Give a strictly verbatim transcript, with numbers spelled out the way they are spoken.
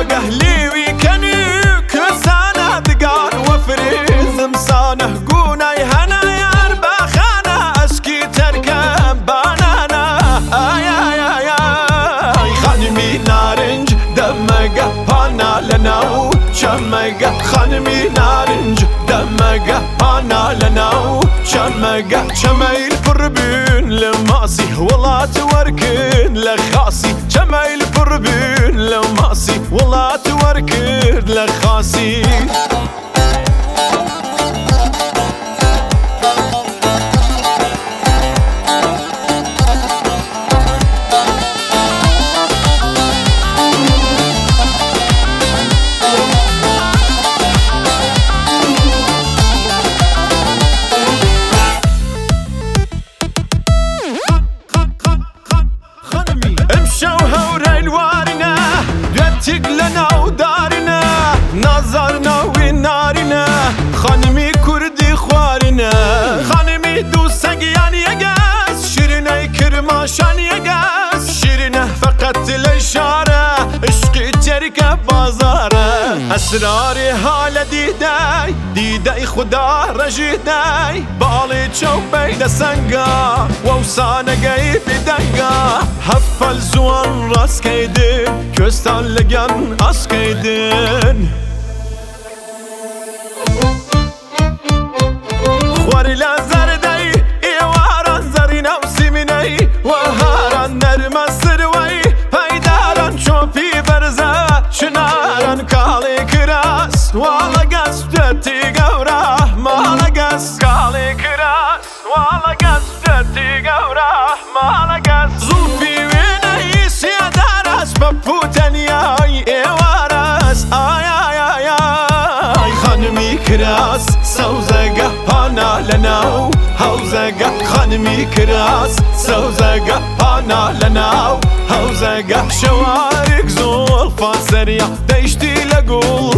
قهلي ويكني كسانة دقار وفريز مسانه قوناي هنا يار باخانة أشكي تركب بانانا آي آي آي آي خانمي نارنج دمقه بانا لناو شمقه خانمي نارنج دمقه بانا لناو شمقه شمايل فربين لماسي والله توركن لخاسي شمايل فربين لماسي والله توركن لخاسي تقلنا ودارنا نظرنا ونارنا خانمي كردي خوارنا خانمي دوسك يعني يقاس شيرنا كرماشان يقاس شيرنا فقط الاشاره عشقي تركب بازاره اسراري حال ديداي ديداي خدا رجيداي بالي تشو بين سنگا ووسانا جاي بدنگا هفل زوان راس كيدن كستان لگن از كيدن خواري لا زردي ايواران زرين او سيميني وهاران نرمى سروي پيداران شوبي برزا شناران كالي كراس والا قاس جتي قورا مالا قاس كالي كراس والا قاس جتي قورا مالا قاس زوفي ويني سيادارس ببوتنياي ايوارس آي آي آي آي خانمي كراس سوزقه بانا لناو هوزقه خانمي كراس سوزقه بانا لناو هوزقه شوارق زول فاسرية ديشتي لقول